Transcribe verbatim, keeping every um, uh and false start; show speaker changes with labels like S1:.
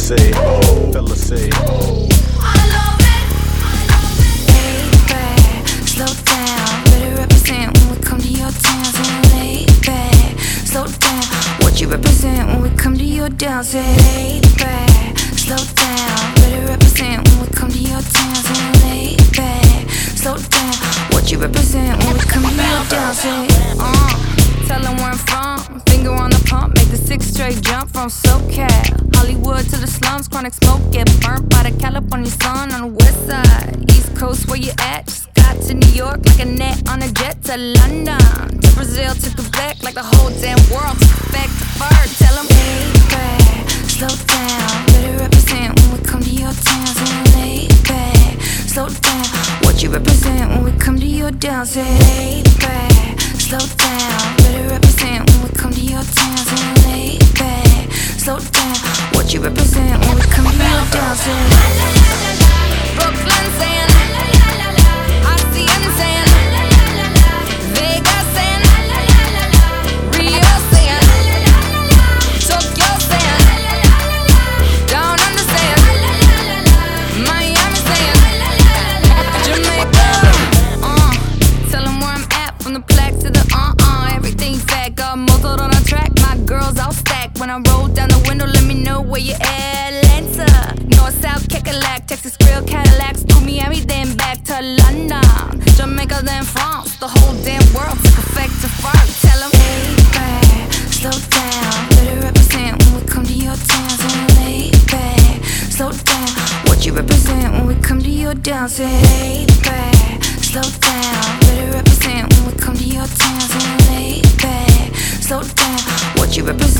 S1: say, oh, fella say, oh.
S2: I love it. Laid back, slow down. Better represent when we come to your town. Say laid back, slow down. What you represent when we come to your town. Say laid back, slow down. Better represent when we come to your town. Say laid back, slow down. What you represent when we come to your town. Say uh, tell them where I'm from. Finger on the pump, make the six straight jump from SoCal, Hollywood to the slums. Chronic smoke, get burnt by the California sun on the west side. East Coast, where you at? Just got to New York like a net on a jet to London, to Brazil, to Quebec, like the whole damn world. Back to fur, tell them laid back, slow down. Better represent when we come to your town. Say laid back, slow down. What you represent when we come to your town. Say laid back, slow down. Better represent when we come to your town. Say laid back, slow down. What you represent when we come to your town. Say Brooklyn saying, Hacienda saying, Vegas saying, Rio saying, Tokyo saying, Down Under saying, Miami saying, Jamaica. Uh, tell them where I'm at, from the plaque to the uh-uh. Everything fat, got muzzled on a track. My girls all stacked. When I roll down the window, let me know where you at. Atlanta, North, South, Kekalak, Texas grill, Cadillacs, to Miami, then back to London, Jamaica, then France. The whole damn world took effect to fart. Tell them laid back, slow down. Better represent when we come to your town. Say laid back, slow down. What you represent when we come to your town. Say laid back, slow down. Better represent when we come to your town. Say laid back, slow down. What you represent